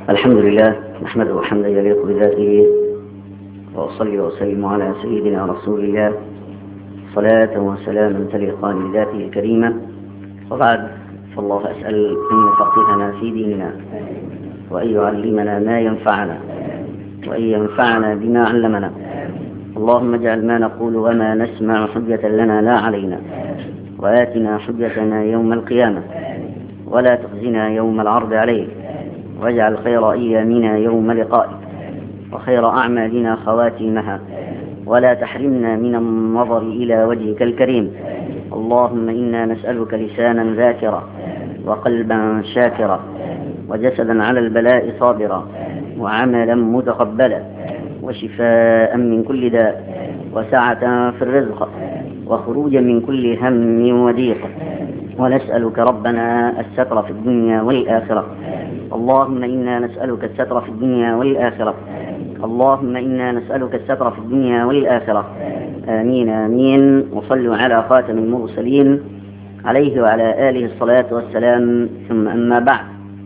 الحمد لله نحمده حمدا يليق بذاته، وأصلي وأسلم على سيدنا رسول الله صلاة وسلاما تليقان بذاته الكريمة. وبعد، فالله أسأل أن يفقهنا في ديننا، وأن يعلمنا ما ينفعنا، وأن ينفعنا بما علمنا. اللهم اجعل ما نقول وما نسمع حجة لنا لا علينا، وآتنا حجتنا يوم القيامة، ولا تخزنا يوم العرض عليك، واجعل خير أيامنا يوم لقائك، وخير أعمالنا خواتيمها، ولا تحرمنا من النظر إلى وجهك الكريم. اللهم إنا نسألك لسانا ذاكرا، وقلبا شاكرا، وجسدا على البلاء صابرا، وعملا متقبلا، وشفاء من كل داء، وسعة في الرزق، وخروجا من كل هم وضيق. ونسألك ربنا الستر في الدنيا والآخرة. اللهم إنا نسألك الستر في الدنيا والآخرة. اللهم إنا نسألك الستر في الدنيا والآخرة. آمين آمين. وصلوا على خاتم المرسلين عليه وعلى آله الصلاة والسلام. ثم أما بعد،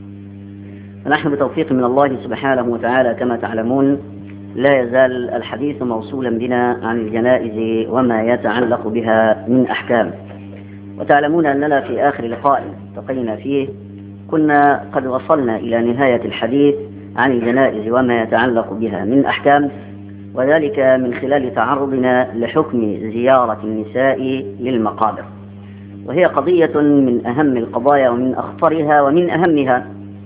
فنحن بتوفيق من الله سبحانه وتعالى كما تعلمون لا يزال الحديث موصولا بنا عن الجنائز وما يتعلق بها من أحكام. وتعلمون أننا في آخر لقاء التقينا فيه كنا قد وصلنا إلى نهاية الحديث عن الجنائز وما يتعلق بها من أحكام، وذلك من خلال تعرضنا لحكم زيارة النساء للمقابر، وهي قضية من أهم القضايا ومن أخطرها ومن أهمها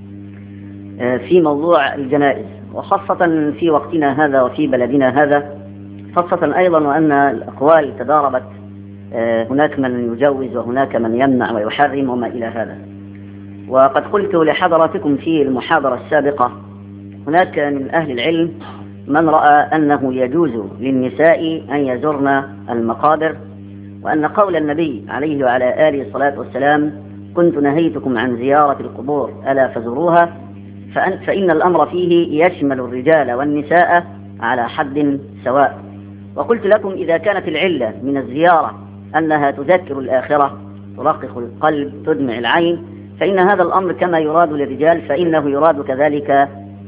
في موضوع الجنائز، وخاصة في وقتنا هذا وفي بلدنا هذا، خاصة أيضا وأن الأقوال تضاربت، هناك من يجوز وهناك من يمنع ويحرم وما إلى هذا. وقد قلت لحضراتكم في المحاضرة السابقة هناك من أهل العلم من رأى أنه يجوز للنساء أن يزرن المقابر، وأن قول النبي عليه وعلى آله الصلاة والسلام كنت نهيتكم عن زيارة القبور ألا فزوروها، فإن الأمر فيه يشمل الرجال والنساء على حد سواء. وقلت لكم إذا كانت العلة من الزيارة أنها تذكر الآخرة، ترقق القلب، تدمع العين، فإن هذا الأمر كما يراد للرجال فإنه يراد كذلك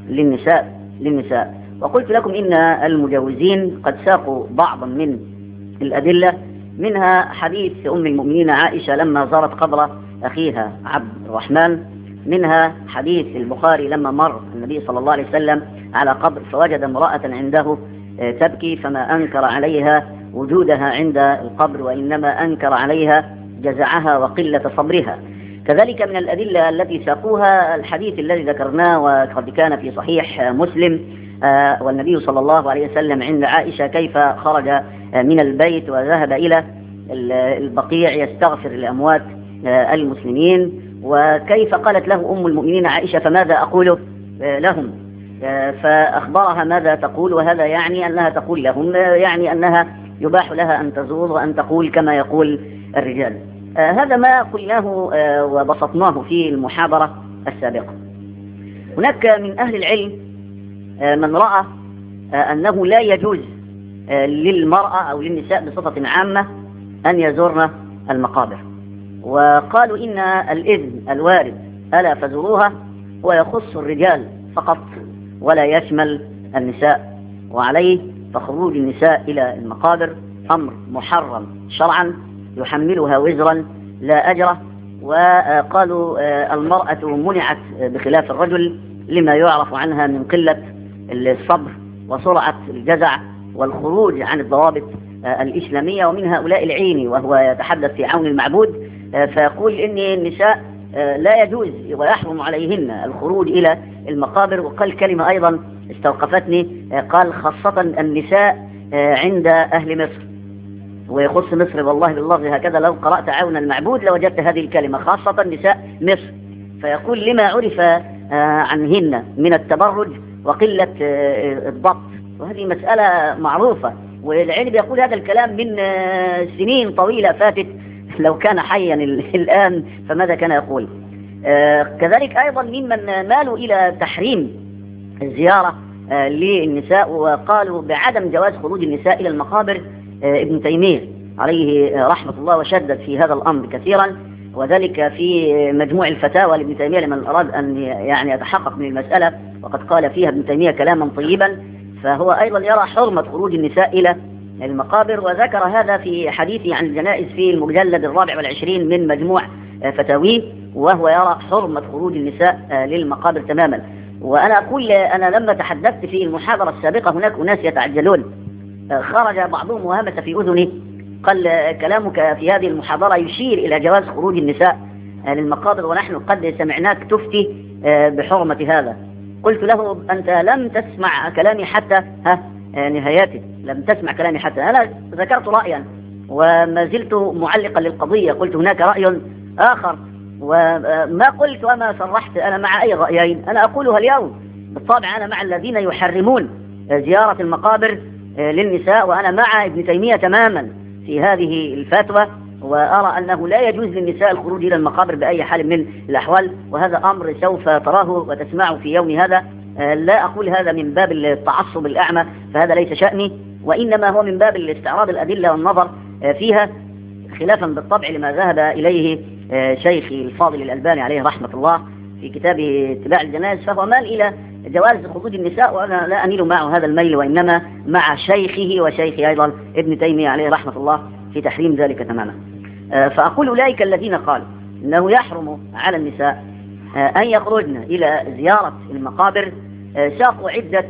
للنساء. وقلت لكم إن المجوزين قد ساقوا بعضا من الأدلة، منها حديث أم المؤمنين عائشة لما زارت قبر أخيها عبد الرحمن، منها حديث البخاري لما مر النبي صلى الله عليه وسلم على قبر فوجد امرأة عنده تبكي، فما أنكر عليها وجودها عند القبر، وإنما أنكر عليها جزعها وقلة صبرها. كذلك من الأدلة التي ساقوها الحديث الذي ذكرناه وقد كان في صحيح مسلم، والنبي صلى الله عليه وسلم عند عائشة كيف خرج من البيت وذهب إلى البقيع يستغفر لأموات المسلمين، وكيف قالت له أم المؤمنين عائشة فماذا أقول لهم، فأخبرها ماذا تقول، وهذا يعني أنها تقول لهم يعني أنها يباح لها أن تزور وأن تقول كما يقول الرجال. هذا ما قلناه وبسطناه في المحاضرة السابقة. هناك من أهل العلم من رأى أنه لا يجوز للمرأة أو للنساء بصفة عامة أن يزورن المقابر، وقالوا إن الإذن الوارد ألا فزوروها هو يخص الرجال فقط ولا يشمل النساء، وعليه فخروج النساء إلى المقابر أمر محرم شرعا يحملها وزرا لا أجره. وقالوا المرأة منعت بخلاف الرجل لما يعرف عنها من قلة الصبر وسرعة الجزع والخروج عن الضوابط الإسلامية. ومن هؤلاء العيني وهو يتحدث في عون المعبود، فيقول إن النساء لا يجوز ويحرم عليهن الخروج إلى المقابر. وقال كلمة أيضا استوقفتني، قال خاصة النساء عند أهل مصر، ويخص مصر والله بالله هكذا لو قرأت عون المعبود لوجدت هذه الكلمة خاصة نساء مصر. فيقول لما عرف عنهن من التبرج وقلة الضبط، وهذه مسألة معروفة، والعلم يقول هذا الكلام من سنين طويلة فاتت، لو كان حيا الآن فماذا كان يقول. كذلك أيضا ممن مالوا إلى تحريم الزيارة للنساء وقالوا بعدم جواز خروج النساء إلى المقابر ابن تيمية عليه رحمة الله، وشدد في هذا الأمر كثيرا، وذلك في مجموع الفتاوى لابن تيمية لمن أراد أن يعني يتحقق من المسألة، وقد قال فيها ابن تيمية كلاما طيبا. فهو أيضا يرى حرمة خروج النساء إلى المقابر، وذكر هذا في حديثه عن الجنائز في المجلد 24 من مجموع فتاويه، وهو يرى حرمة خروج النساء للمقابر تماما. وأنا أقول أنا لما تحدثت في المحاضرة السابقة هناك أناس يتعجلون، خرج بعضهم وهمس في أذني قال كلامك في هذه المحاضرة يشير إلى جواز خروج النساء للمقابر، ونحن قد سمعناك تفتي بحرمة هذا. قلت له أنت لم تسمع كلامي حتى نهايته، لم تسمع كلامي حتى. أنا ذكرت رأيا وما زلت معلقا للقضية، قلت هناك رأي آخر، وما قلت وما صرحت أنا مع أي رأيين. أنا أقولها اليوم بالطبع، أنا مع الذين يحرمون زيارة المقابر للنساء، وأنا مع ابن تيمية تماما في هذه الفتوى، وأرى أنه لا يجوز للنساء الخروج إلى المقابر بأي حال من الأحوال، وهذا أمر سوف تراه وتسمعه في يوم هذا. لا أقول هذا من باب التعصب الأعمى، فهذا ليس شأني، وإنما هو من باب الاستعراض الأدلة والنظر فيها، خلافا بالطبع لما ذهب إليه شيخي الفاضل الألباني عليه رحمة الله في كتابه اتباع الجنائز، فهو مال إلى جواز خروج النساء، وأنا لا أميل معه هذا الميل، وإنما مع شيخه وشيخي أيضا ابن تيمية عليه رحمة الله في تحريم ذلك تماما. فأقول أولئك الذين قالوا أنه يحرم على النساء أن يخرجن إلى زيارة المقابر ساقوا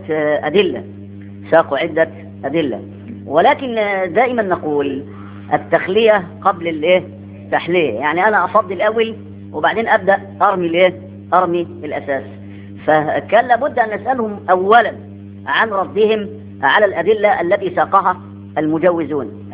عدة أدلة، ولكن دائما نقول التخلية قبل التحلية. يعني أنا أفضل الأول وبعدين أبدأ أرمي الأساس. فكان لابد أن نسألهم أولا عن ردهم على الأدلة التي ساقها المجوزون.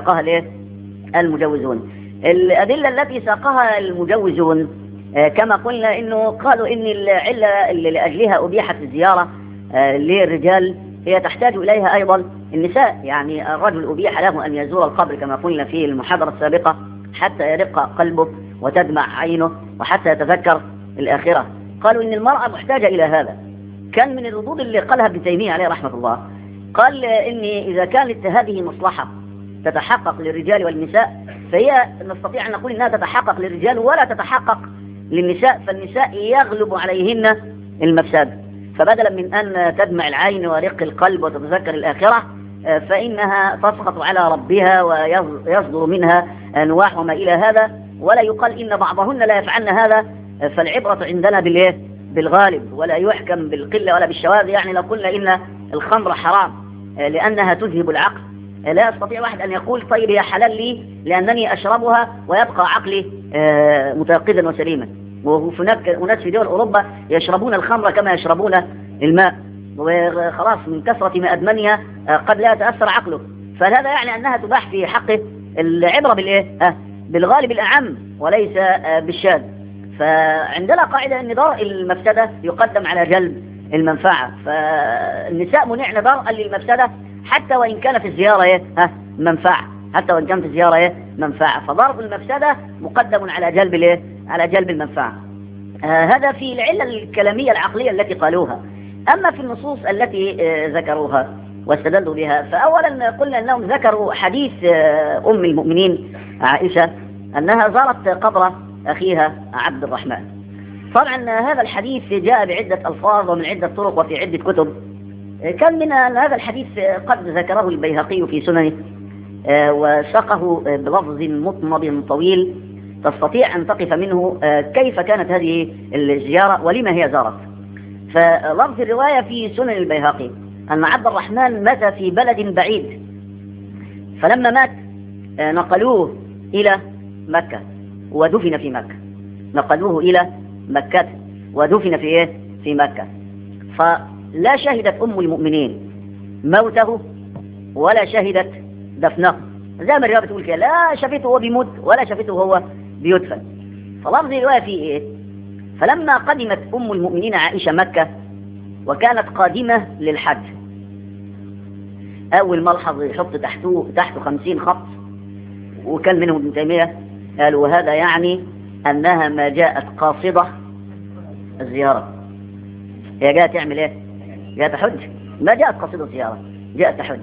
الأدلة التي ساقها المجوزون كما قلنا إنه قالوا إن العلة اللي لأجلها أبيحت الزيارة للرجال هي تحتاج إليها أيضا النساء. يعني الرجل أبيح له أن يزور القبر كما قلنا في المحاضرة السابقة حتى يرق قلبه وتدمع عينه وحتى يتذكر الآخرة. قالوا إن المرأة محتاجة إلى هذا. كان من الردود اللي قالها ابن تيمية عليه رحمة الله، قال إن إذا كانت هذه مصلحة تتحقق للرجال والنساء، فهي نستطيع أن نقول إنها تتحقق للرجال ولا تتحقق للنساء، فالنساء يغلب عليهن المفساد. فبدلا من أن تدمع العين ورق القلب وتتذكر الآخرة، فإنها تسقط على ربها ويصدر منها أنواع وما إلى هذا، ولا يقال إن بعضهن لا يفعلن هذا. فالعبرة عندنا بالغالب، ولا يحكم بالقلة ولا بالشواذ. يعني لو قلنا إن الخمر حرام لأنها تذهب العقل، لا يستطيع واحد أن يقول طيب هي حلال لي لأنني أشربها ويبقى عقلي متيقظا وسليما. وهناك أناس في دول أوروبا يشربون الخمر كما يشربون الماء، وخلاص من كثرة ما أدمنها قد لا يتأثر عقله. فهذا يعني أنها تباح في حقه. العبرة بالغالب الأعم وليس بالشاذ. فعندنا قاعدة أن درء المفسدة يقدم على جلب المنفعة، فالنساء منعن درءا للمفسدة حتى وإن كان في الزيارة منفعة، فضرب المفسدة مقدم على جلب المنفعة. هذا في العلة الكلامية العقلية التي قالوها. أما في النصوص التي ذكروها واستدلوا بها، فأولا قلنا أنهم ذكروا حديث أم المؤمنين عائشة أنها زارت قبر أخيها عبد الرحمن. طبعا هذا الحديث جاء بعدة ألفاظ ومن عدة طرق وفي عدة كتب. كان من هذا الحديث قد ذكره البيهقي في سننه وساقه بلفظ مطمب طويل تستطيع أن تقف منه كيف كانت هذه الزيارة ولما هي زارت. فلفظ الرواية في سنن البيهقي أن عبد الرحمن مات في بلد بعيد، فلما مات نقلوه إلى مكة ودفن في مكة. ودفن في مكة. فلا شهدت أم المؤمنين موته ولا شهدت دفنه، زي ما الرواية بتقول كده، لا شافته هو بيموت ولا شافته هو بيدفن. فلفظ الرواية فيه فلما قدمت أم المؤمنين عائشة مكة وكانت قادمة للحج، أول ملحظ يحط تحته 50 خط، وكان منهم ابن تيمية قالوا وهذا يعني أنها ما جاءت قاصدة الزيارة. هي جاءت تعمل جاءت تحج، ما جاءت قاصدة الزيارة، جاءت تحج.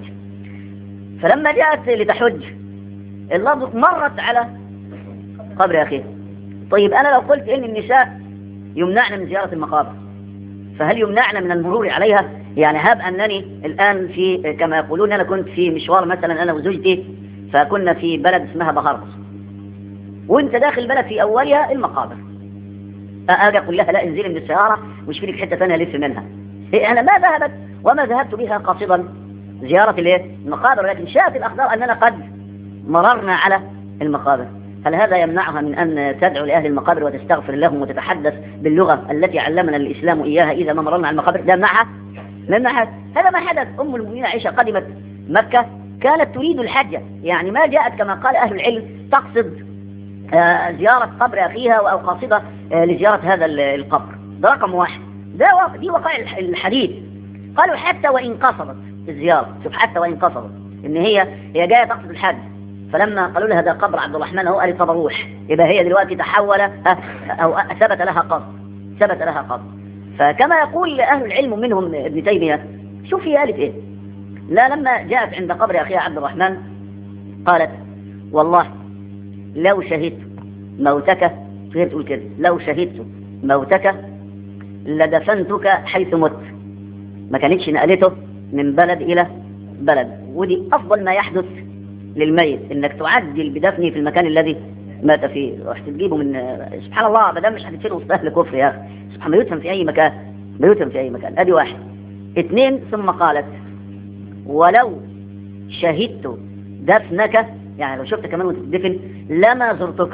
فلما جاءت لتحج اللفظ مرت على قبر أخيه طيب أنا لو قلت إن النساء يمنعن من زيارة المقابر، فهل يمنعن من المرور عليها؟ يعني هب أنني الآن في كما يقولون أنا كنت في مشوار مثلا أنا وزوجتي، فكنا في بلد اسمها بهرس، وانت داخل بلد في أولها المقابر، أجي أقول لها لا انزلي من السيارة وشوفي لك حتة ثانية لف منها. أنا ما ذهبت وما ذهبت بها قاصدا زيارة المقابر، لكن شاءت الأقدار أننا قد مررنا على المقابر. هل هذا يمنعها من أن تدعو لأهل المقابر وتستغفر لهم وتتحدث باللغة التي علمنا الإسلام إياها إذا ما مررنا على المقابر؟ ده يمنعها؟ ما يمنعها. هذا ما حدث. أم المؤمنين عائشة قدمت مكة كانت تريد الحج، يعني ما جاءت كما قال أهل العلم تقصد زيارة قبر أخيها أو قاصدة لزيارة هذا القبر. ده رقم واحد، دي وقائع الحديث. قالوا حتى وإن قصدت الزيارة، شوف حتى وإن قصدت إن هي جاية تقصد الحج، فلما قالوا لها ده قبر عبد الرحمن هو قالت طب اروح، يبقى هي دلوقتي تحول أو ثبت لها قصد. فكما يقول أهل العلم منهم ابن تيمية، شوف هي قالت إيه. لا، لما جاءت عند قبر أخيها عبد الرحمن قالت والله لو شهدت موتك، غير تقول كده، لو شهدت موتك لدفنتك حيث مت. ما كانتش نقلته من بلد إلى بلد، ودي أفضل ما يحدث للميت، إنك تعجل بدفنه في المكان الذي مات فيه. رحت تجيبه من سبحان الله، ما دام مش هتدفنه وسط أهل كفر يا أخي، سبحان الله، يدفن في أي مكان، بيدفن في أي مكان. أدي واحد. اثنين، ثم قالت ولو شهدت دفنك، يعني لو شفت كمان وانت تدفن لما زرتك.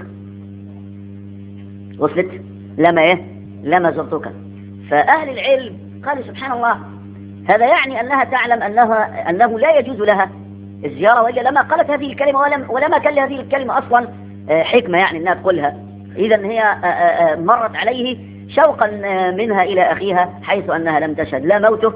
وصلت؟ لما زرتك. فأهل العلم قالوا سبحان الله، هذا يعني أنها تعلم أنه لا يجوز لها الزيارة، وإلا لما قالت هذه الكلمة ولما كان لهذه الكلمة أصلا حكمة يعني أنها تقولها. إذن هي مرت عليه شوقا منها إلى أخيها، حيث أنها لم تشهد لا موته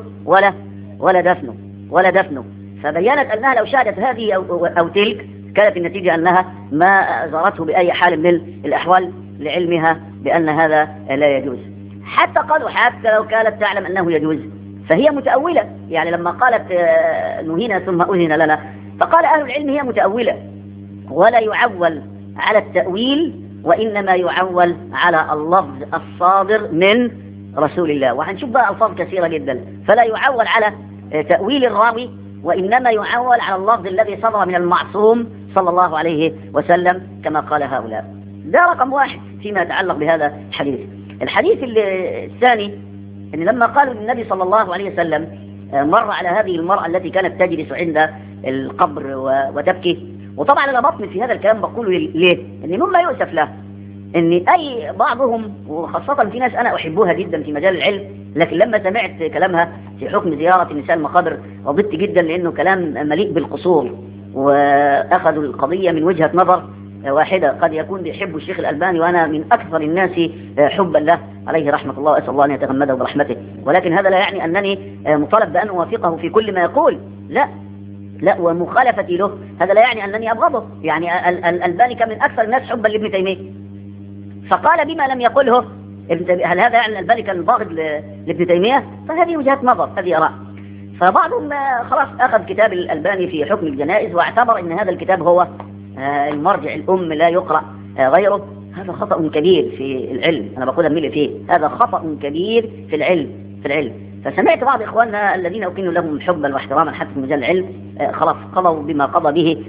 ولا دفنه. فبيّنت أنها لو شهدت هذه أو تلك كانت النتيجة أنها ما زارته بأي حال من الأحوال، لعلمها بأن هذا لا يجوز. حتى قالوا حتى لو كانت تعلم أنه يجوز فهي متأولة، يعني لما قالت نهينا ثم أذن لنا، فقال أهل العلم هي متأولة، ولا يعول على التأويل، وإنما يعول على اللفظ الصادر من رسول الله. وهنشوف بقى ألفاظ كثيرة جدا. فلا يعول على تأويل الراوي، وإنما يعول على اللفظ الذي صدر من المعصوم صلى الله عليه وسلم كما قال هؤلاء. ده رقم واحد فيما يتعلق بهذا الحديث. الحديث الثاني، إن لما قالوا للنبي صلى الله عليه وسلم مر على هذه المرأة التي كانت تجلس عند القبر وتبكي. وطبعا أنا بطمن في هذا الكلام بقوله ليه؟ إن مما يؤسف له إن أي بعضهم، وخاصة في ناس أنا أحبها جدا في مجال العلم، لكن لما سمعت كلامها في حكم زيارة النساء المقابر غضبت جدا، لأنه كلام مليء بالقصور، وأخذوا القضية من وجهة نظر واحدة. قد يكون بيحب الشيخ الألباني، وأنا من أكثر الناس حبا له عليه رحمة الله، أسأل الله أن يتغمده برحمته، ولكن هذا لا يعني أنني مطالب بأن أوافقه في كل ما يقول، لا، ومخالفتي له هذا لا يعني أنني أبغضه. يعني الألباني كان من أكثر الناس حبا لابن تيمية، فقال بما لم يقله ابن تيمية. هل هذا يعني الألباني كان باغض لابن تيمية؟ فهذه وجهات نظر، هذه آراء. فبعضهم خلاص أخذ كتاب الألباني في حكم الجنائز واعتبر أن هذا الكتاب هو المرجع الأم لا يقرأ غيره. هذا خطأ كبير في العلم، أنا بقول أميل فيه، هذا خطأ كبير في العلم. فسمعت بعض إخواننا الذين أكن لهم حبا واحتراما حتى في مجال العلم خلاص قضوا بما قضى به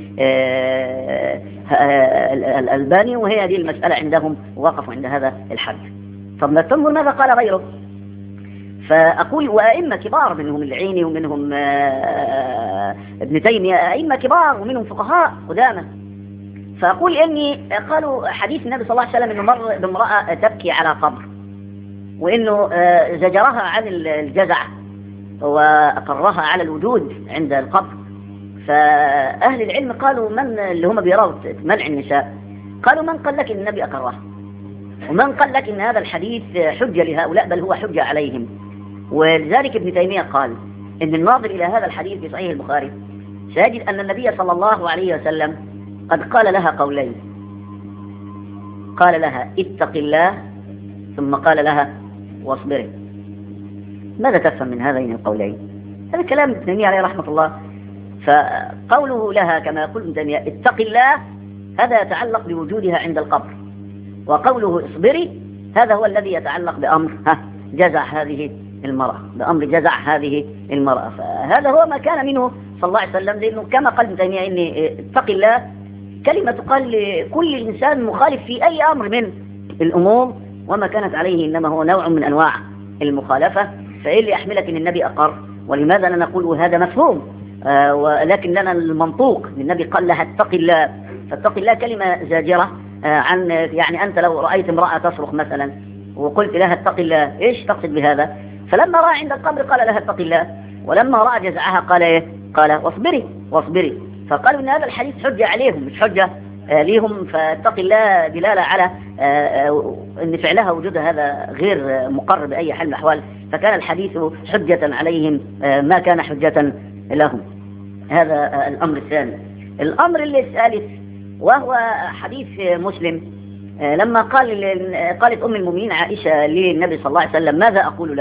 الألباني، وهي هذه المسألة عندهم وقفوا عند هذا الحد. ثم تنظر ماذا قال غيره. فأقول وأئمة كبار، منهم العيني ومنهم ابن تيمية، أئمة كبار ومنهم فقهاء قدامى. فأقول إني قالوا حديث النبي صلى الله عليه وسلم إنه مر بامرأة تبكي على قبر، وإنه زجرها عن الجزع وأقرها على الوجود عند القبر. فأهل العلم قالوا من اللي هم بيروا منع النساء، قالوا من قال لك إن النبي أقرها، ومن قال لك إن هذا الحديث حجة لهؤلاء، بل هو حجة عليهم. ولذلك ابن تيمية قال إن الناظر إلى هذا الحديث في صحيح البخاري سيجد أن النبي صلى الله عليه وسلم قد قال لها قولين، قال لها اتق الله، ثم قال لها واصبري. ماذا تفهم من هذين القولين؟ هذا كلام ابن تيمية عليه رحمة الله. فقوله لها كما يقول ابن تيمية اتق الله، هذا يتعلق بوجودها عند القبر، وقوله اصبري هذا هو الذي يتعلق بأمر جزع هذه المرأة، بأمر جزع هذه المرأة. فهذا هو ما كان منه صلى الله عليه وسلم، لأنه كما قال ابن تيمية إن اتق الله كلمة تقال لكل إنسان مخالف في أي أمر من الأمور، وما كانت عليه إنما هو نوع من أنواع المخالفة. فإيه اللي يحملك إن النبي أقر؟ ولماذا لا نقول هذا مفهوم؟ ولكن لنا المنطوق. النبي قال لها اتق الله، فاتق الله كلمة زاجرة عن يعني أنت لو رأيت امرأة تصرخ مثلا وقلت لها اتق الله، إيش تقصد بهذا؟ فلما رأى عند القبر قال لها اتق الله، ولما رأى جزعها قال إيه؟ قال واصبري واصبري. فقالوا إن هذا الحديث حجة عليهم مش حجة ليهم. فاتق الله دلالة على أن فعلها وجودها هذا غير مقر بأي حال من الأحوال، فكان الحديث حجة عليهم ما كان حجة لهم. هذا الأمر الثاني. الأمر الثالث وهو حديث مسلم، لما قالت أم المؤمنين عائشة للنبي صلى الله عليه وسلم ماذا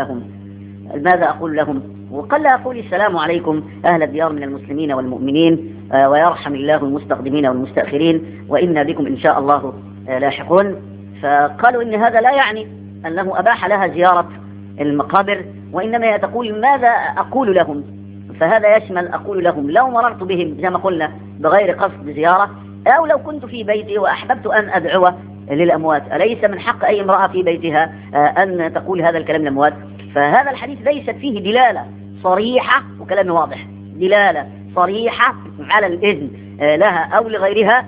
أقول لهم؟ وقال لها قولي السلام عليكم أهل الديار من المسلمين والمؤمنين، ويرحم الله المستقدمين والمستأخرين، وإنا بكم إن شاء الله لاحقون. فقالوا إن هذا لا يعني أنه أباح لها زيارة المقابر، وإنما تقول ماذا أقول لهم، فهذا يشمل أقول لهم لو مررت بهم زي ما قلنا بغير قصد زيارة، أو لو كنت في بيتي وأحببت أن أدعو للأموات، أليس من حق أي امرأة في بيتها أن تقول هذا الكلام للأموات؟ فهذا الحديث ليست فيه دلالة صريحة، وكلام واضح، دلالة صريحة على الإذن لها أو لغيرها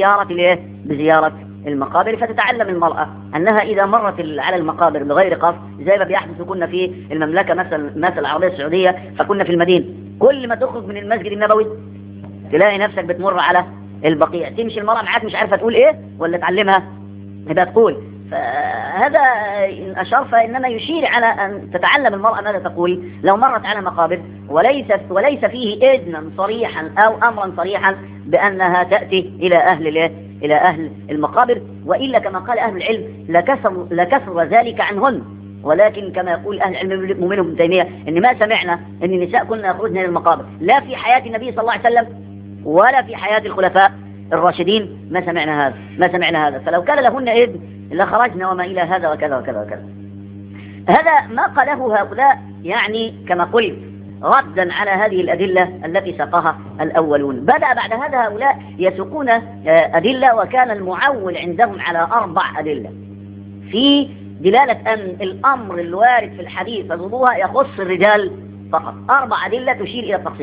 بزيارة المقابر. فتتعلم المرأة أنها إذا مرت على المقابر بغير قصد، زي ما بيحدث كنا في المملكة مثل العربية السعودية، فكنا في المدينة كل ما تخرج من المسجد النبوي تلاقي نفسك بتمر على البقيع، تمشي المرأة معاك مش عارفة تقول إيه ولا تعلمها يبقى تقول. فهذا إن أشار فإنما يشير على أن تتعلم المرأة ماذا تقول لو مرت على مقابر، وليس فيه إذنا صريحا أو أمرا صريحا بأنها تأتي إلى أهل المقابر، وإلا كما قال أهل العلم لكثر ذلك عنهن. ولكن كما يقول أهل العلم منهم ابن تيمية إن ما سمعنا أن النساء كنا يخرجن إلى المقابر لا في حياة النبي صلى الله عليه وسلم ولا في حياة الخلفاء الراشدين، ما سمعنا هذا. فلو كان لهن إذن لخرجنا وما إلى هذا وكذا وكذا وكذا. هذا ما قاله هؤلاء يعني كما قلت ردا على هذه الأدلة التي ساقها الأولون. بدأ بعد هذا هؤلاء يسوقون أدلة، وكان المعول عندهم على 4 أدلة في دلالة أن الأمر الوارد في الحديث فضلوها يخص الرجال فقط. 4 أدلة تشير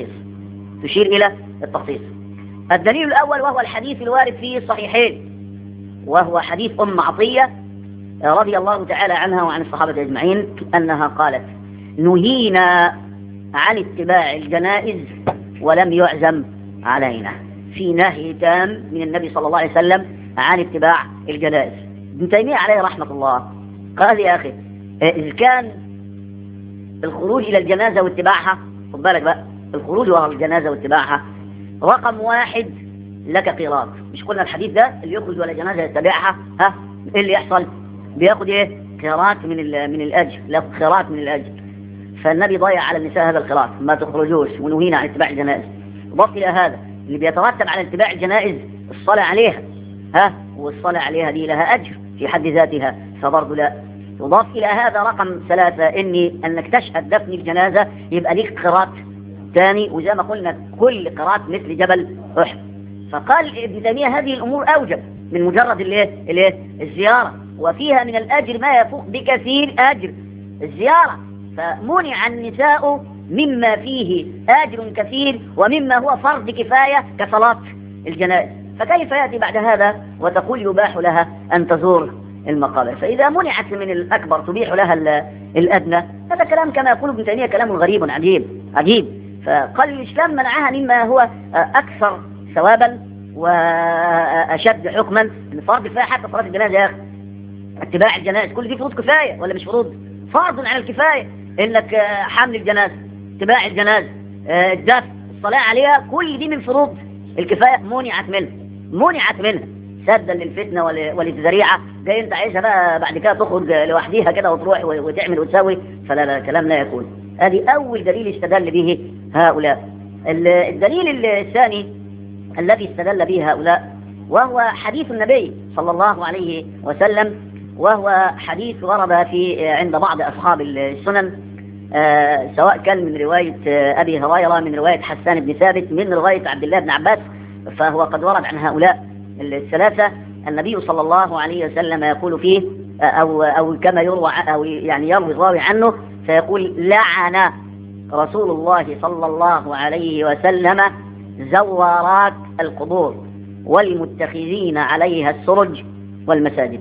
إلى التخصيص. الدليل الأول وهو الحديث الوارد في الصحيحين، وهو حديث أم عطية رضي الله تعالى عنها وعن الصحابة أجمعين أنها قالت نهينا عن اتباع الجنائز ولم يعزم علينا. في نهي تام من النبي صلى الله عليه وسلم عن اتباع الجنائز. ابن تيمية عليه رحمة الله قال يا أخي إذا كان الخروج إلى الجنازة واتباعها، خد بالك بقى، الخروج وراء الجنازة واتباعها رقم 1 لك قيراط. مش قلنا الحديث ده اللي يخرج ولا جنازة يتبعها إيه اللي يحصل؟ بياخد إيه؟ قيراط من الأجر، لا قيراط من الأجر. فالنبي ضيع على النساء هذا القيراط، ما تخرجوش ونهينا عن اتباع الجنائز. وضف إلى هذا اللي بيترتب على اتباع الجنائز الصلاة عليها، والصلاة عليها دي لها أجر في حد ذاتها، فبرضه لا. يضاف إلى هذا رقم 3 أنك تشهد دفن الجنازة يبقى ليك قيراط ثاني، وزي ما قلنا كل قيراط مثل جبل أحد. فقال ابن تيمية هذه الأمور أوجب من مجرد الزيارة، وفيها من الأجر ما يفوق بكثير أجر الزيارة. فمنع النساء مما فيه أجر كثير ومما هو فرض كفاية كصلاة الجنائز، فكيف يأتي بعد هذا وتقول يباح لها أن تزور المقابر؟ فإذا منعت من الأكبر تبيح لها الأدنى، هذا كلام كما يقول ابن تيمية كلام غريب عجيب. فقال الإسلام منعها مما هو أكثر ثوابا وأشد حكما من فرض كفاية. حتى صلاة الجنازة يا أخي، اتباع الجنائز كل دي فروض كفاية ولا مش فروض؟ فرض على الكفاية، إنك حمل الجنازة، اتباع الجنازة، الدفن، الصلاة عليها، كل دي من فروض الكفاية منعت منها سدا للفتنة وللذريعة. جاي انت عايزها بقى بعد كده تخرج لوحديها كده وتروح وتعمل وتسوي، فلا كلام لا يكون. هذه أول دليل استدل به هؤلاء. الدليل الثاني الذي استدل به هؤلاء وهو حديث النبي صلى الله عليه وسلم، وهو حديث ورد في عند بعض أصحاب السنن، سواء كان من رواية أبي هريرة، من رواية حسان بن ثابت، من رواية عبد الله بن عباس، فهو قد ورد عن هؤلاء الثلاثة. النبي صلى الله عليه وسلم يقول فيه أو كما يروى، أو يعني يروي الراوي عنه فيقول: لعن رسول الله صلى الله عليه وسلم زوارات القبور والمتخذين عليها السرج والمساجد.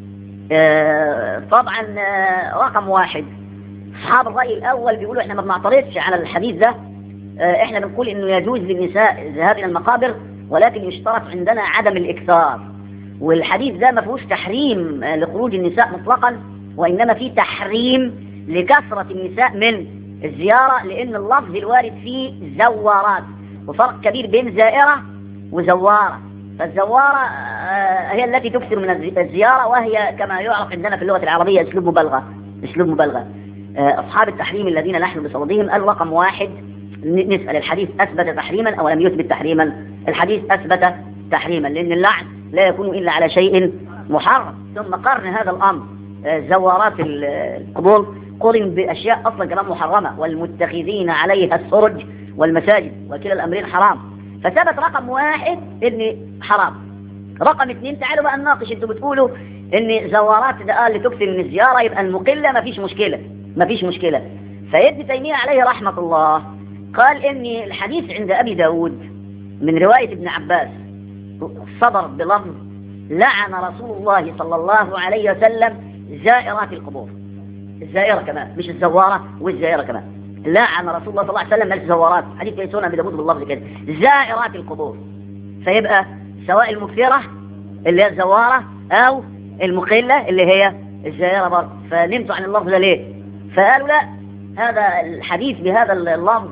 طبعا رقم واحد، أصحاب الرأي الأول بيقولوا احنا ما بنعترضش على الحديث ده، احنا بنقول انه يجوز للنساء الذهاب الى المقابر، ولكن يشترط عندنا عدم الإكثار. والحديث ده ما فيهوش تحريم لخروج النساء مطلقا، وإنما فيه تحريم لكثرة النساء من الزيارة، لأن اللفظ الوارد فيه زوارات، وفرق كبير بين زائرة وزوارة. فالزوارة هي التي تكثر من الزيارة، وهي كما يعرف عندنا في اللغة العربية أسلوب مبالغة. أصحاب التحريم الذين نحن بصددهم قالوا: رقم واحد، نسأل الحديث أثبت تحريما أو لم يثبت تحريما؟ الحديث أثبت تحريما، لأن اللعن لا يكون إلا على شيء محرم. ثم قرن هذا الأمر زوارات القبور قرن بأشياء أصلا كمان محرمة: والمتخذين عليها السرج والمساجد، وكلا الأمرين حرام. فثبت رقم واحد إن حرام. رقم اثنين، تعالوا بقى نناقش. انتوا بتقولوا ان زوارات ده اللي تكثر من الزيارة يبقى المقلة مفيش مشكلة. فابن تيمية عليه رحمة الله قال ان الحديث عند أبي داود من رواية ابن عباس صدر بلفظ: لعن رسول الله صلى الله عليه وسلم زائرات القبور. الزائرة كمان، مش الزوارة، والزائرة كمان. لعن رسول الله صلى الله عليه وسلم الزوارات، حديث في سنن أبي داود باللفظ كده: زائرات القبور. فيبقى سواء المكثرة اللي هي الزوارة أو المقلة اللي هي الزائرة برضه. فنمتوا عن اللفظ ده ليه؟ فقالوا لا، هذا الحديث بهذا اللفظ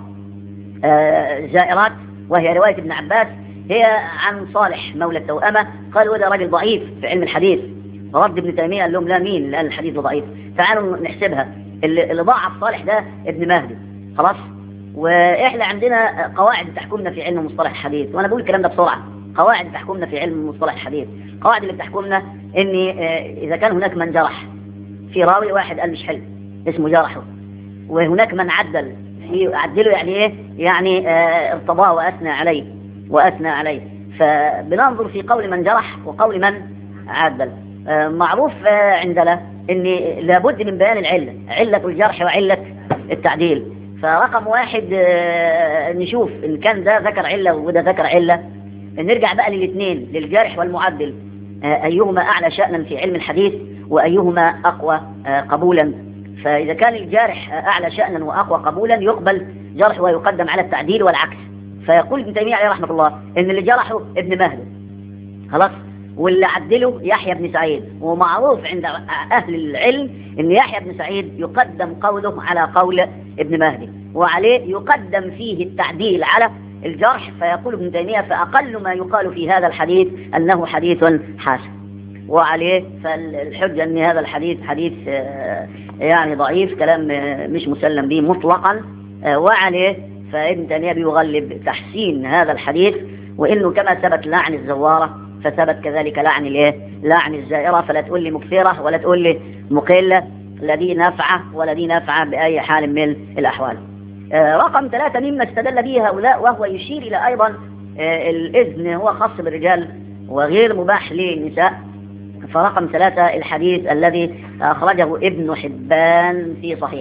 زائرات، وهي رواية ابن عباس، هي عن صالح مولى التوأمة. قالوا ده راجل ضعيف في علم الحديث. رد ابن تيمية قال لهم: لا، مين اللي قال الحديث ضعيف؟ تعالوا نحسبها. اللي ضعف صالح ده ابن مهدي، خلاص. واحنا عندنا قواعد تحكمنا في علم مصطلح الحديث، وانا بقول الكلام ده بسرعة. قواعد تحكمنا في علم مصطلح الحديث، قواعد اللي بتحكمنا ان اذا كان هناك من جرح في راوي واحد قال مش حلو اسمه جرحه، وهناك من عدل في عدله، يعني ايه؟ يعني ارتضاه واثنى عليه. فبننظر في قول من جرح وقول من عدل. معروف عندنا ان لابد من بيان علة الجرح وعلة التعديل. فرقم واحد نشوف ان كان ده ذكر علة وده ذكر علة، نرجع بقى للاثنين، للجارح والمعدل، أيهما أعلى شأنا في علم الحديث وأيهما أقوى قبولا. فإذا كان الجارح أعلى شأنا وأقوى قبولا يقبل جرح ويقدم على التعديل والعكس. فيقول ابن تيمية عليه رحمة الله إن اللي جرحه ابن مهدي، خلاص، واللي عدله يحيى بن سعيد. ومعروف عند أهل العلم إن يحيى بن سعيد يقدم قوله على قول ابن مهدي، وعليه يقدم فيه التعديل على الجرح. فيقول ابن تيمية: فأقل ما يقال في هذا الحديث أنه حديث حسن. وعليه فالحجة أن هذا الحديث حديث يعني ضعيف، كلام مش مسلم به مطلقا. وعليه فابن تيمية بيغلب تحسين هذا الحديث، وإنه كما ثبت لعن الزوارة فثبت كذلك لعن الزائرة. فلا تقول لي مكثرة ولا تقول لي مقلة، لا دي نافعة ولا دي نافعة بأي حال من الأحوال. رقم 3 مما استدل به هؤلاء، وهو يشير إلى أيضا الإذن هو خاص بالرجال وغير مباح للنساء. فرقم 3 الحديث الذي أخرجه ابن حبان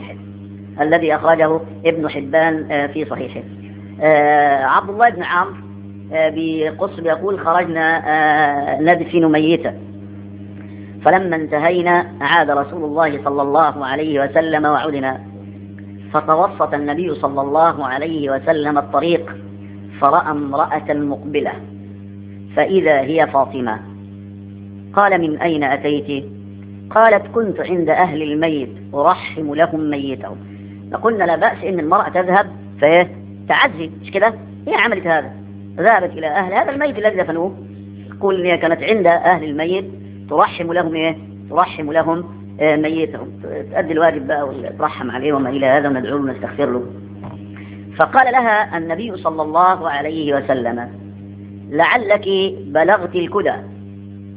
في صحيحه. عبد الله بن عمرو بيقول: خرجنا ندفن ميتا، فلما انتهينا عاد رسول الله صلى الله عليه وسلم وعدنا، فتوسط النبي صلى الله عليه وسلم الطريق، فرأى امرأة مقبلة، فإذا هي فاطمة. قال: من أين أتيت؟ قالت: كنت عند أهل الميت أرحم لهم ميتهم. فقلنا: لا بأس إن المرأة تذهب فتعزي، مش كده؟ هي عملت هذا، ذهبت إلى أهل هذا الميت الذي دفنوه. تقول إن هي كانت عند أهل الميت ترحم لهم ميتهم، تؤدي الواجب بقى وترحم عليه وما إلى هذا، وندعو له ونستغفر له. فقال لها النبي صلى الله عليه وسلم: لعلك بلغت الكدى،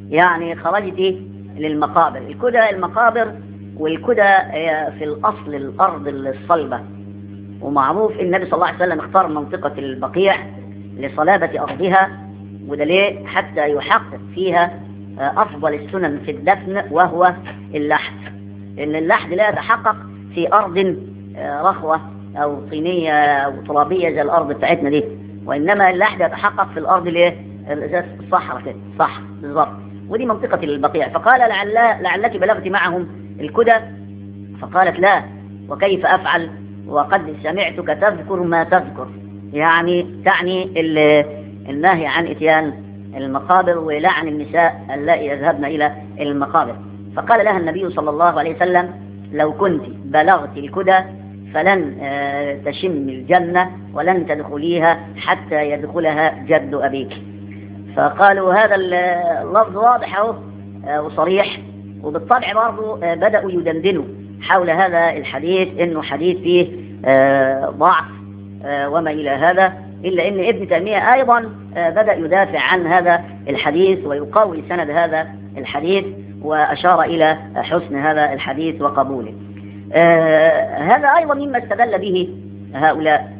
يعني خرجت للمقابر. الكدى المقابر، والكدى هي في الأصل الأرض الصلبة، ومعروف النبي صلى الله عليه وسلم اختار منطقة البقيع لصلابة أرضها، وده ليه؟ حتى يحقق فيها أفضل السنن في الدفن وهو اللحد. إن اللحد لا يتحقق في أرض رخوة أو طينية أو ترابية زي الأرض بتاعتنا دي، وإنما اللحد يتحقق في الأرض اللي الصحراء كده، صح بالضبط، ودي منطقة البقيع. فقال لعلك بلغت معهم الكدى، فقالت لا، وكيف أفعل وقد سمعتك تذكر ما تذكر، يعني تعني النهي عن إتيان المقابر ولعن النساء اللائي يذهبن إلى المقابر. فقال لها النبي صلى الله عليه وسلم لو كنت بلغت الكدى فلن تشم الجنة ولن تدخليها حتى يدخلها جد أبيك. فقالوا هذا اللفظ واضح وصريح، وبالطبع برضو بدأوا يدندنوا حول هذا الحديث إنه حديث فيه ضعف وما إلى هذا، إلا إن ابن تيمية أيضا بدأ يدافع عن هذا الحديث ويقوي سند هذا الحديث، وأشار إلى حسن هذا الحديث وقبوله. هذا أيضا مما استدل به هؤلاء،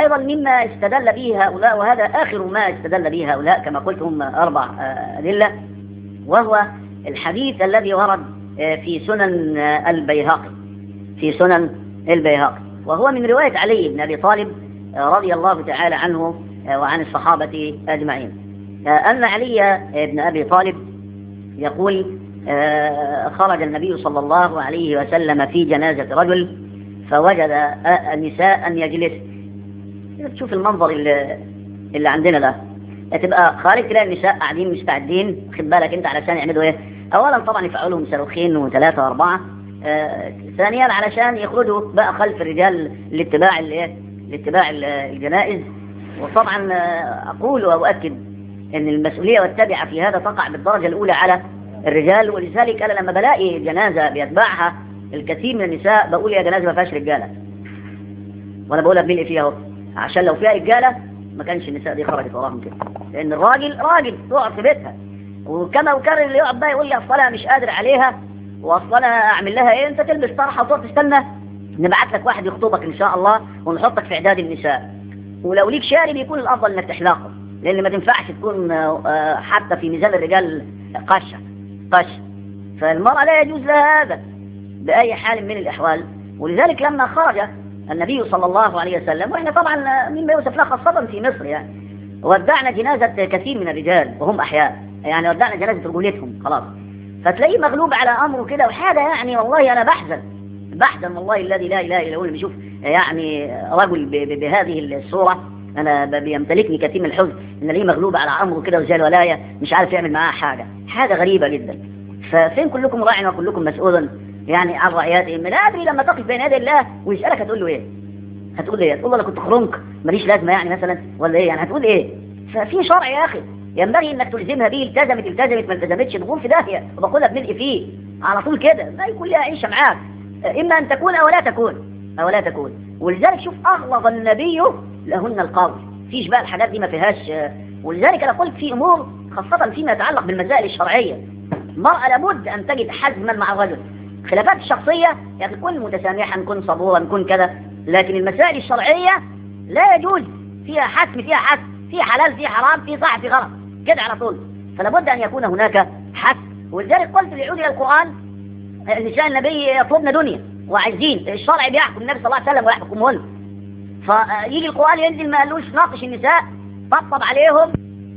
وهذا آخر ما استدل به هؤلاء كما قلت هم 4 أدلة، وهو الحديث الذي ورد في سنن البيهقي، وهو من رواية علي بن أبي طالب رضي الله تعالى عنه وعن الصحابة أجمعين، أن علي بن أبي طالب يقول خرج النبي صلى الله عليه وسلم في جنازة رجل فوجد النساء يجلس. تشوف المنظر اللي عندنا ده، تبقى خارج تلاقي النساء قاعدين مستعدين، خد بالك انت علشان يعملوا ايه؟ اولا طبعا يفعلوا صاروخين و3 و4، ثانيا علشان يخرجوا بقى خلف الرجال لاتباع الجنائز. وطبعا اقول واؤكد ان المسؤولية والتبعة في هذا تقع بالدرجة الاولى على الرجال، ولذلك انا لما بلاقي جنازة بيتبعها الكثير من النساء بقول يا جنازة ما فيهاش رجالة، وانا بقولها بملء فيها اهو، عشان لو فيها رجالة ما كانش النساء دي خرجت وراهم كده، لان الراجل تقعد في بيتها. وكما وكرر اللي يقعد بقى يقول لي اصلها مش قادر عليها واصلها اعمل لها ايه، انت تلبس طرحه وتقعد تستنى نبعت لك واحد يخطبك ان شاء الله ونحطك في اعداد النساء، ولو ليك شارب يكون الافضل انك تحلقه، لان ما تنفعش تكون حتى في ميزان الرجال قشه. فالمرأة لا يجوز لها هذا بأي حال من الأحوال. ولذلك لما خرج النبي صلى الله عليه وسلم، وإحنا طبعا مما يوصف له خاصة في مصر يعني، ودعنا جنازة كثير من الرجال وهم أحياء، يعني ودعنا جنازة رجولتهم خلاص، فتلاقيه مغلوب على أمره كده وحاجة، يعني والله أنا بحزن والله الذي لا إله إلا هو، اللي بيشوف يعني رجل بهذه الصورة أنا بيمتلكني كثير من الحزن إن ليه مغلوب على أمره كده وزي الولاية مش عارف يعمل معاه حاجة غريبة جدا. ففين كلكم راع وكلكم مسؤول يعني عن رعياتهم؟ لا أدري لما تقف بين يدي الله ويسألك هتقول له إيه؟ هتقول له أنا كنت خرنك ماليش لازمة يعني مثلا، ولا إيه يعني هتقول إيه؟ ففي شرع يا أخي ينبغي إنك تلزمها به، التزمت ما التزمتش تقوم في داهية، وبقولها بملء فيه على طول كده، ما يكون لها عيشة معاك، إما أن تكون أو لا تكون. ولذلك شوف أغلظ النبي لهن القول، فيش بقى الحاجات دي ما فيهاش. ولذلك أنا قلت في أمور خاصة فيما يتعلق بالمسائل الشرعية المرأة لابد أن تجد حزما مع الرجل. خلافات الشخصية يعني كن متسامحا، كن صبورا، كن كذا، لكن المسائل الشرعية لا يجوز فيها حسم، في حلال، في حرام، في صح، في غلط كده على طول. فلابد أن يكون هناك حسم. ولذلك قلت ليعود إلى القرآن، نساء النبي يطلبن دنيا وعايزين الشرع بيحكم النبي صلى الله عليه وسلم ويحكمهن، فيجي القرآن ينزل ما قالوش ناقش النساء، طبطب عليهم.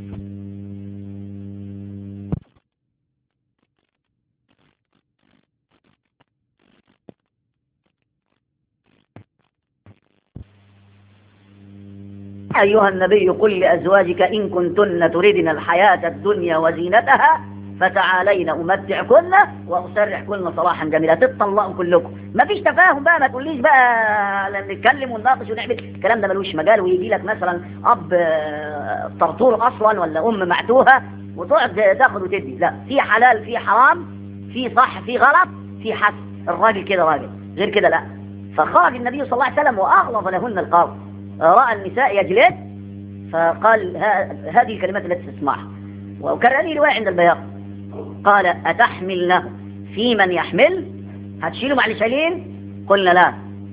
أيها النبي قل لأزواجك إن كنتن تريدن الحياة الدنيا وزينتها فتعالين أمتعكن وأسرحكن صراحا جميلا. تطلقوا كلكم، ما فيش تفاهم بقى، ما تقوليش بقى نتكلم ونناقش ونعمل الكلام ده ملوش مجال، ويجي لك مثلا أب طرطور أصلا ولا أم معتوهة وتقعد تاخد وتدي. لا، في حلال، في حرام، في صح، في غلط، في حسن. الراجل كده راجل، غير كده لا. فخرج النبي صلى الله عليه وسلم وأغلظ لهن القول، رأى النساء يجلس فقال هذه الكلمات التي تسمعها. وكان لي رواية عند البياض قال أتحملنه في من يحمل، هتشيله مع اللي شايلين؟ قلنا لا.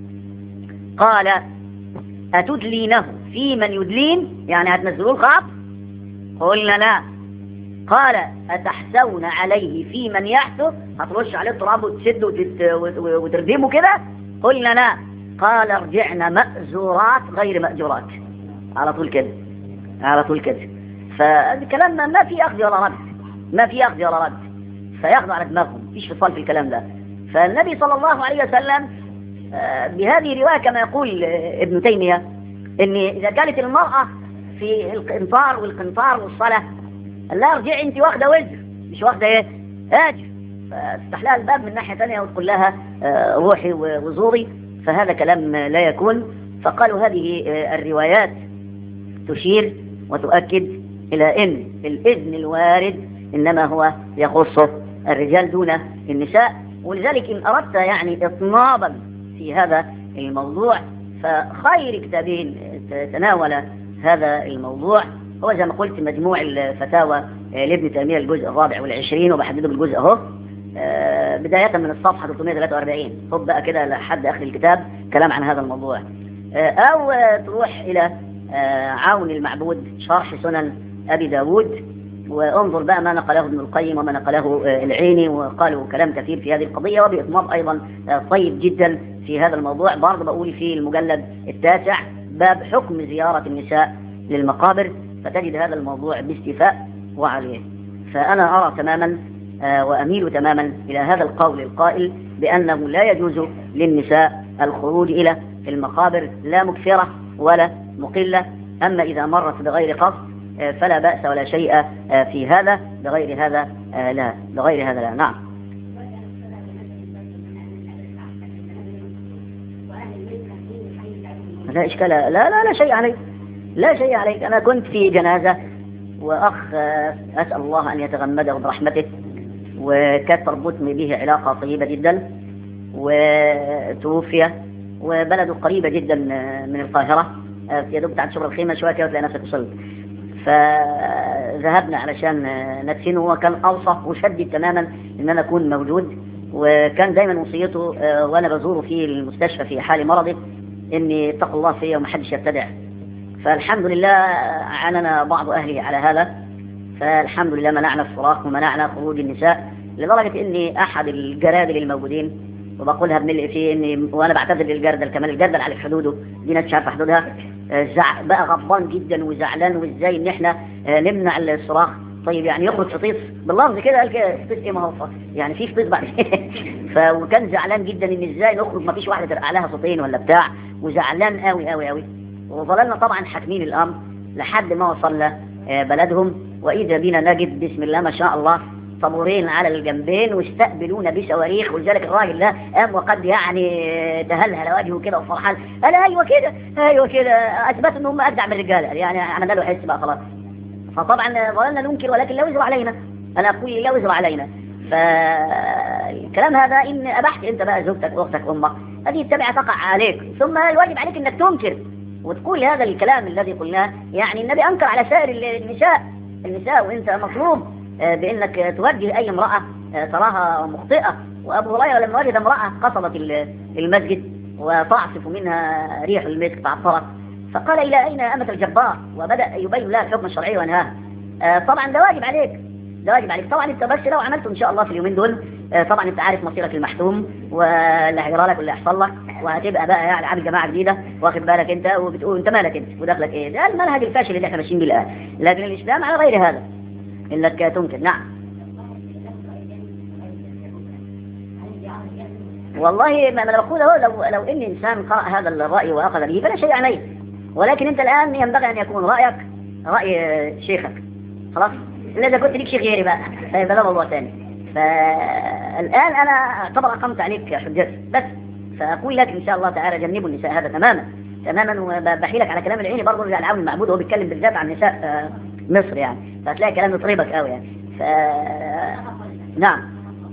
قال أتدلينه في من يدلين، يعني هتنزلوه الخط؟ قلنا لا. قال أتحسون عليه في من يحسو، هترش عليه التراب وتسد وتردمه كده؟ قلنا لا. قال ارجعنا مأزورات غير مأجورات. على طول كده، على طول كده. فالكلام ما في أخذ ولا رد، ما في أخذ ولا رد، فياخذوا على دماغهم، مفيش فصال في الكلام ده. فالنبي صلى الله عليه وسلم بهذه الرواية كما يقول ابن تيمية إن إذا كانت المرأة في القنطار والقنطار والصلاة، لا ارجعي انت واخدة وزر مش واخدة ايه؟ اجر. فتفتح لها الباب من ناحية ثانية وتقول لها روحي وزوري، فهذا كلام لا يكون. فقالوا هذه الروايات تشير وتؤكد إلى أن الإذن الوارد إنما هو يخص الرجال دون النساء. ولذلك إن أردت يعني إطنابا في هذا الموضوع، فخير كتابين تناول هذا الموضوع هو زي ما قلت مجموع الفتاوى لابن تيمية الجزء 24، وبحدده بالجزء اهو، بداية من الصفحة 343. خد بقى كده لحد آخر الكتاب كلام عن هذا الموضوع. أو تروح إلى عون المعبود شرح سنن أبي داود، وانظر بقى ما نقله ابن القيم وما نقله العيني، وقالوا كلام كثير في هذه القضية، وبإطناب أيضا طيب جدا في هذا الموضوع. برضه بقول في المجلد 9 باب حكم زيارة النساء للمقابر، فتجد هذا الموضوع باستيفاء وعليه. فأنا أرى تماما وأميل تماما إلى هذا القول القائل بأنه لا يجوز للنساء الخروج إلى المقابر، لا مكثرة ولا مقلة. أما إذا مرت بغير قصد فلا بأس ولا شيء في هذا، بغير هذا لا، بغير هذا لا. نعم. لا إشكال، لا شيء عليك، لا شيء عليك. أنا كنت في جنازة وأخ أسأل الله أن يتغمده برحمته، وكانت تربطني به علاقة طيبة جدا، وتوفي، وبلده قريبة جدا من القاهرة، يا دوب تعد شبر الخيمة شوية كده تلاقي نفسك وصلت. فذهبنا علشان ندفنه، وكان أوصى وشدد تماما إن أنا أكون موجود، وكان دايما وصيته وأنا بزوره في المستشفى في حال مرضه إني اتقوا الله فيا ومحدش يبتدع. فالحمد لله عننا بعض أهلي على هذا، فالحمد لله منعنا الصراخ ومنعنا خروج النساء، لدرجة إني أحد الجرادل الموجودين، وبقولها بملء فيه إني وأنا بعتذر للجردل كمان، الجردل على حدوده دي ناس مش عارفة حدودها، بقى غضبان جدا وزعلان، وإزاي إن إحنا نمنع الصراخ. طيب يعني يخرج فطيس باللفظ كده، قال كده فطيس إيه، ما هو يعني في فطيس بعد فكان زعلان جدا إن إزاي نخرج ما فيش واحدة ترقع لها صوتين ولا بتاع، وزعلان قوي قوي قوي. وظللنا طبعا حاكمين الأمر لحد ما وصلنا بلدهم، وإذا بنا نجد بسم الله ما شاء الله طابورين على الجنبين واستقبلونا بصواريخ. ولذلك الراجل ده قام وقد يعني تهلهل وجهه كده وفرحان، قال ايوه كده ايوه كده، اثبت ان هم اجدع من الرجاله، يعني عملنا له حس بقى خلاص. فطبعا ظللنا ننكر، ولكن لا وزر علينا، انا اقول لا وزر علينا. فالكلام هذا ان ابحت انت بقى زوجتك واختك امك، هذه التبعه تقع عليك، ثم الواجب عليك انك تنكر وتقول هذا الكلام الذي قلناه. يعني النبي انكر على سائر النساء، وانت مطلوب بانك توجه اي امرأة تراها مخطئة. وابو هريرة لما وجد امرأة قصدت المسجد وتعصف منها ريح المسك تعطرت، فقال الى اين امة الجبار، وبدأ يبين لها الحكم الشرعي وانهاها. طبعا ده واجب عليك، ده واجب عليك. طبعا انت بس لو عملته ان شاء الله في اليومين دول، طبعا انت عارف مصيرك المحتوم واللي هيجرى لك واللي هيحصل لك، وهتبقى بقى يعني عامل جماعه جديده، واخد بالك انت، وبتقول انت مالك انت ودخلك ايه. ده المنهج الفاشل اللي احنا ماشيين بيه الان. لكن الاسلام على غير هذا انك تنكر. نعم والله ما انا بقول اهو، لو ان انسان قرأ هذا الراي واخذ به فلا شيء عليه، ولكن انت الان ينبغي ان يكون رايك راي شيخك خلاص، الا اذا كنت ليك شيخ غيري بقى فيبقى ده موضوع ثاني. فالان انا طبعا اقمت عليك حجتي بس، فاقول لك ان شاء الله تعالى جنبوا النساء هذا تماما تماما. وبحيلك على كلام العيني برضه على العون المعبود، وهو بيتكلم بالذات عن نساء مصر يعني، فهتلاقي كلام يطربك قوي يعني. نعم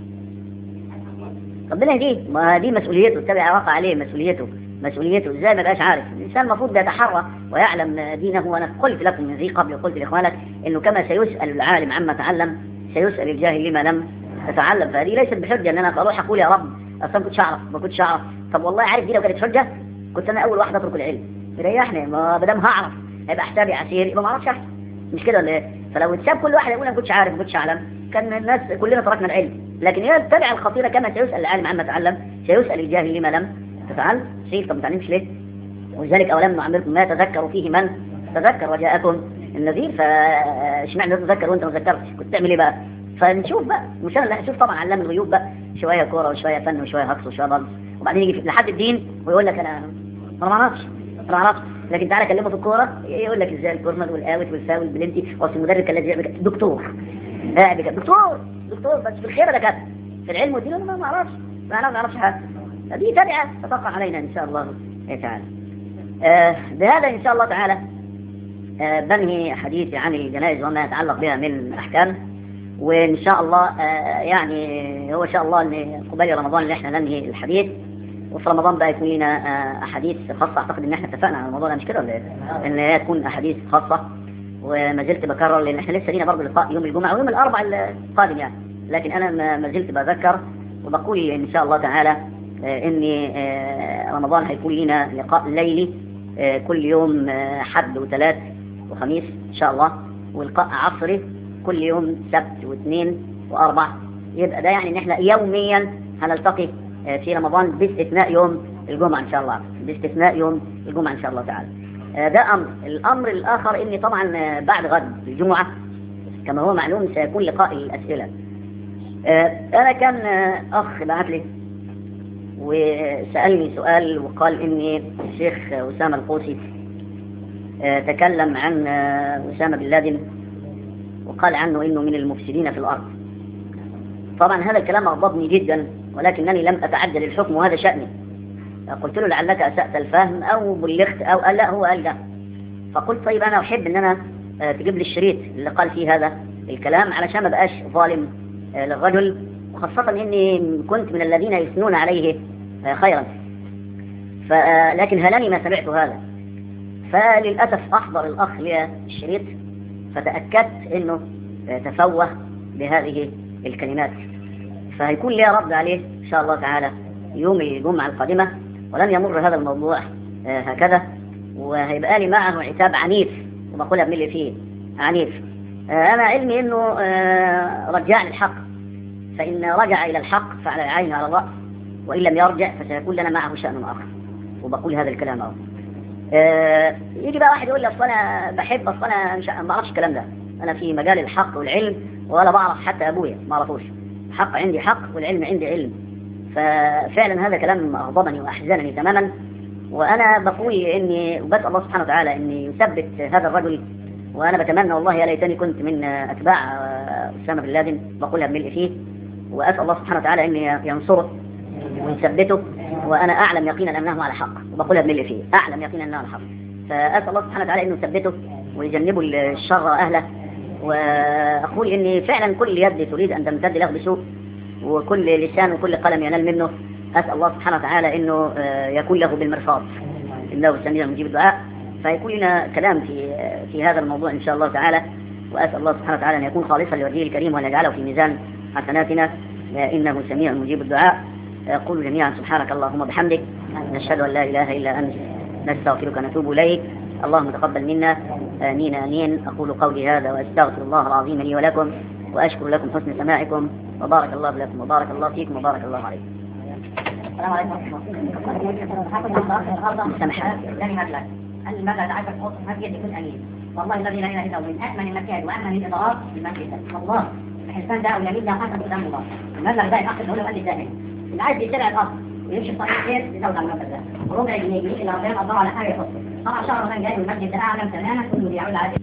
ربنا يهديه، ما دي مسؤوليته، التبع وقع عليه مسؤوليته ازاي ما بقاش عارف. الانسان المفروض يتحرى ويعلم دينه. وانا قلت لكم من ذي قبل وقلت لاخوانك انه كما سيسأل العالم عما تعلم سيسأل الجاهل لما لم تتعلم. فهذه ليست بحجة ان انا اروح اقول يا رب اصلا ما كنتش اعرف. طب والله عارف دي لو كانت حجة كنت انا اول واحد اترك العلم، يريحني. ما دام هعرف هيبقى حسابي عسير، يبقى ما اعرفش احسن، مش كده ولا ايه؟ فلو اتساب كل واحد يقول انا ما كنتش عارف ما كنتش اعلم كان الناس كلنا تركنا العلم. لكن هي التبع الخطيرة كما سيسأل العالم عما تعلم سيسأل الجاهل لما لم تفعل. شيء طب ما تعلمش ليه؟ ولذلك أولم نعمركم ما تذكروا فيه من تذكر وجاءكم النذير. فاشمعنى تتذكر وانت ما ذكرتش؟ كنت تعمل ايه بقى؟ فنشوف بقى، مش انا اللي هشوف طبعا، علام الغيوب بقى، شويه كوره وشويه فن وشويه هقص وشويه ضرب، وبعدين يجي لحد الدين ويقول لك انا ما اعرفش. لكن تعالى كلمه في الكوره يقول لك ازاي الكورنر والاوت والفاول بالبلنتي، واصل المدرب كان لازم يعمل دكتور دكتور بس في الخير ده كده، في العلم والدين انا ما اعرفش، ما نعرفش حاجه. هذه تبعه تتوقع علينا ان شاء الله تعالى. بهذا ان شاء الله تعالى بنهي حديثي عن الجنائز وما يتعلق بها من احكام. وان شاء الله يعني هو ان شاء الله ان قبيل رمضان اللي احنا ننهي الحديث، وفي رمضان بقى يكون لنا احاديث خاصه. اعتقد ان احنا اتفقنا على الموضوع ده مش كده ولا ايه؟ ان هي تكون احاديث خاصه. وما زلت بكرر لان احنا لسه لينا برضه لقاء يوم الجمعه ويوم الاربعاء القادم يعني، لكن انا ما زلت بذكر وبقول ان شاء الله تعالى ان رمضان هيكون لنا لقاء ليلي كل يوم حد وثلاث وخميس ان شاء الله، ولقاء عصري كل يوم سبت واثنين واربع. يبقى ده يعني ان احنا يوميا هنلتقي في رمضان باستثناء يوم الجمعه ان شاء الله، باستثناء يوم الجمعه ان شاء الله تعالى. ده امر. الامر الاخر اني طبعا بعد غد الجمعه كما هو معلوم سيكون لقاء الاسئله. انا كان اخ بعت لي وسالني سؤال وقال اني الشيخ أسامة القوسي تكلم عن أسامة بن لادن وقال عنه انه من المفسدين في الارض. طبعا هذا الكلام اغضبني جدا، ولكنني لم اتعجل الحكم وهذا شأني. قلت له لعلك اسأت الفهم او بلغت او قال لا هو قال ده. فقلت طيب انا احب ان انا تجيب لي الشريط اللي قال فيه هذا الكلام علشان ما بقاش ظالم للرجل، وخاصة اني كنت من الذين يثنون عليه خيرا. لكن هلاني ما سمعت هذا. فللأسف احضر الاخ لي الشريط فتأكدت انه تفوه بهذه الكلمات، فهيكون لي رد عليه ان شاء الله تعالى يوم الجمعة القادمة، ولن يمر هذا الموضوع هكذا، وهيبقى لي معه عتاب عنيف، وبقولها بملي فيه عنيف. انا علمي انه رجع للحق، فإن رجع إلى الحق فعلى العين على الرأس، وإن لم يرجع فسيكون لنا معه شأن آخر. وبقول هذا الكلام أهو. يجي بقى واحد يقول لي أصل أنا بحب، أصل أنا ما بعرفش الكلام ده، أنا في مجال الحق والعلم ولا بعرف، حتى أبويا ما عرفوش. حق عندي حق والعلم عندي علم. ففعلا هذا كلام أغضبني وأحزنني تماما. وأنا بقول إني بسأل الله سبحانه وتعالى إني يثبت هذا الرجل، وأنا بتمنى والله يا ليتني كنت من أتباع أسامة بن لادن، بقولها بملء فيه، وأسأل الله سبحانه وتعالى أن ينصره ويثبته، وأنا أعلم يقينا أنه على حق، وبقولها بملء فيه أعلم يقينا أنه على حق. فأسأل الله سبحانه وتعالى أنه يثبته ويجنبه الشر أهله. وأقول إني فعلا كل يد تريد أن تمتد له بسوء، وكل لسان وكل قلم ينال منه، أسأل الله سبحانه وتعالى أنه يكون له بالمرصاد، إنه سميع مجيب الدعاء. فيكون لنا كلام في هذا الموضوع إن شاء الله تعالى، وأسأل الله سبحانه وتعالى أن يكون خالصا لوجهه الكريم، وأن يجعله في ميزان حسناتنا إنه سميع مجيب الدعاء. قولوا جميعا سبحانك اللهم وبحمدك، نشهد أن لا إله إلا أنت، نستغفرك ونتوب إليك، اللهم تقبل منا، آمين آمين. أقول قولي هذا وأستغفر الله العظيم لي ولكم، وأشكر لكم حسن سماعكم، وبارك الله لكم وبارك الله فيكم وبارك الله عليكم. السلام عليكم. سمحت أن ماذا تعرف الخوف المسجد يكون أمين، والله الذي لا إله إلا هو من أأمن المكان وأأمن الإضرار بالمسجد. والله الإنسان ده ويمين ده حسن قدام الله. المبلغ ده يحقق له قال لي الزاهد اللي عايز يشتري الأرض ويمشي في طريق خير يزود على المبلغ ده، وربع جنيه اللي ربنا قدره على حاجة يحطه. طبعا شهر رمضان جاي والمسجد ده أعلم تماما كله بيعود على